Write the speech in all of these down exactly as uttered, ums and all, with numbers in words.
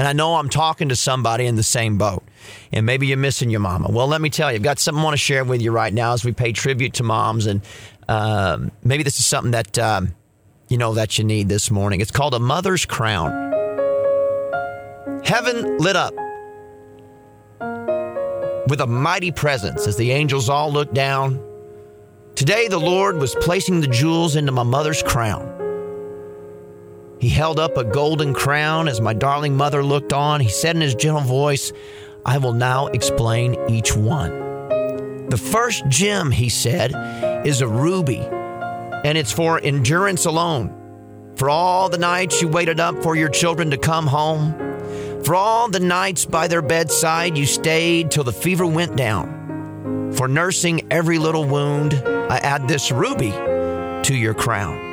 And I know I'm talking to somebody in the same boat. And maybe you're missing your mama. Well, let me tell you, I've got something I want to share with you right now as we pay tribute to moms. And um, maybe this is something that, um, you know, that you need this morning. It's called A Mother's Crown. Heaven lit up with a mighty presence as the angels all looked down. Today, the Lord was placing the jewels into my mother's crown. He held up a golden crown as my darling mother looked on. He said in his gentle voice, I will now explain each one. The first gem, he said, is a ruby, and it's for endurance alone. For all the nights you waited up for your children to come home, for all the nights by their bedside you stayed till the fever went down. For nursing every little wound, I add this ruby to your crown.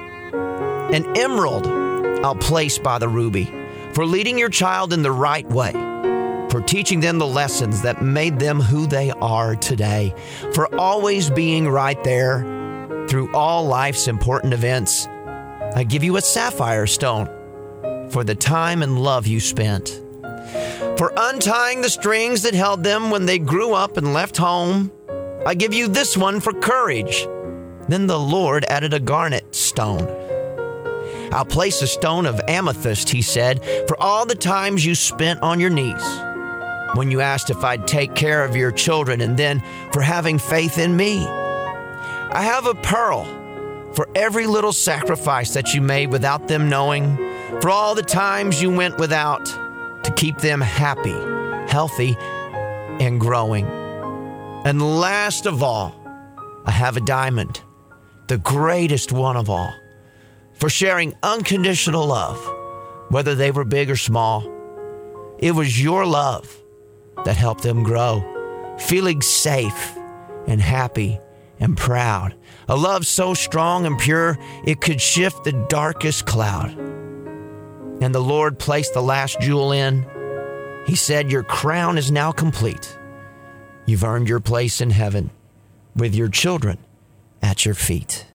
An emerald I'll place by the ruby, for leading your child in the right way, for teaching them the lessons that made them who they are today, for always being right there through all life's important events. I give you a sapphire stone for the time and love you spent, for untying the strings that held them when they grew up and left home. I give you this one for courage. Then the Lord added a garnet stone. I'll place a stone of amethyst, he said, for all the times you spent on your knees when you asked if I'd take care of your children, and then for having faith in me. I have a pearl for every little sacrifice that you made without them knowing, for all the times you went without to keep them happy, healthy, and growing. And last of all, I have a diamond, the greatest one of all, for sharing unconditional love, whether they were big or small. It was your love that helped them grow, feeling safe and happy and proud. A love so strong and pure, it could shift the darkest cloud. And the Lord placed the last jewel in. He said, your crown is now complete. You've earned your place in heaven with your children at your feet.